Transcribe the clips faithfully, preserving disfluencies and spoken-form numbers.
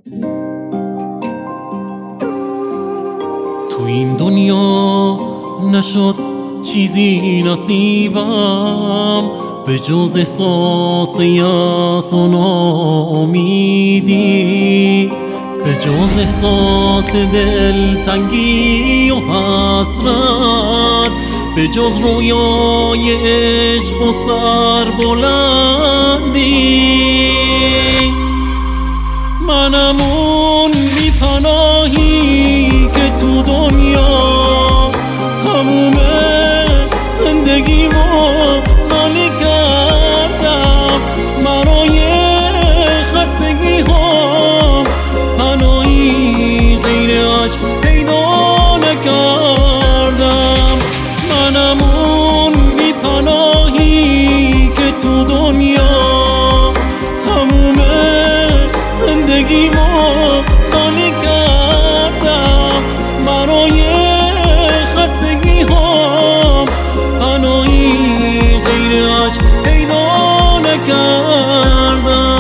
تو این دنیا نشد چیزی نصیبم به جز احساس یأس و ناامیدی، به جز احساس دلتنگی و حسرت، به جز رویای عشق و سربلندی. منم اون بی پناهی که تو دنیا تموم زندگیمو خالی کردم. برای خستگی ها پناهی غیر عشق پیدا نکردم. منم اون بی پناهی که تو دنیا تموم زندگیمو خالی کردم. برای خستگی ها پناهی غیر عشق پیدا نکردم.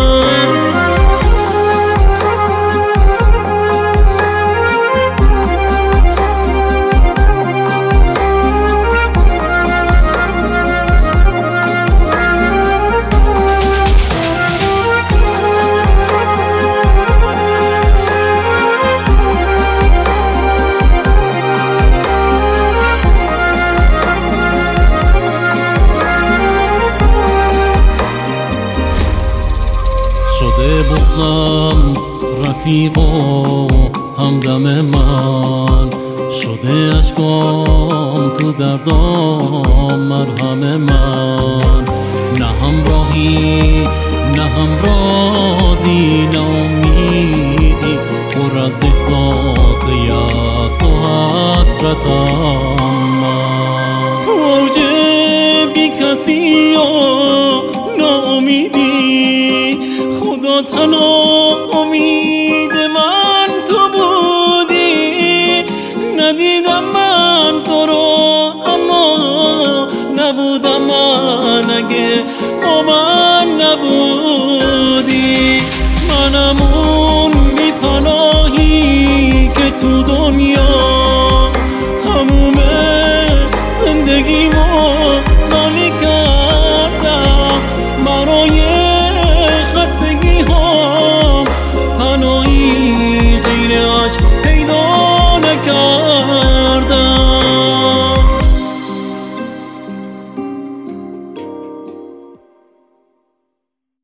شده بغضم رفیق و همدم من، شده اشکام تو دردام مرهم من. نه همراهی نه همرازی نه امیدی، پر از احساس یأس و حسرتم من. تو اوج بی کسی و ناامیدی، خدا تنها امید من تو بودی. ندیدم من تو رو اما نبودم من اگه با من نبودی. منم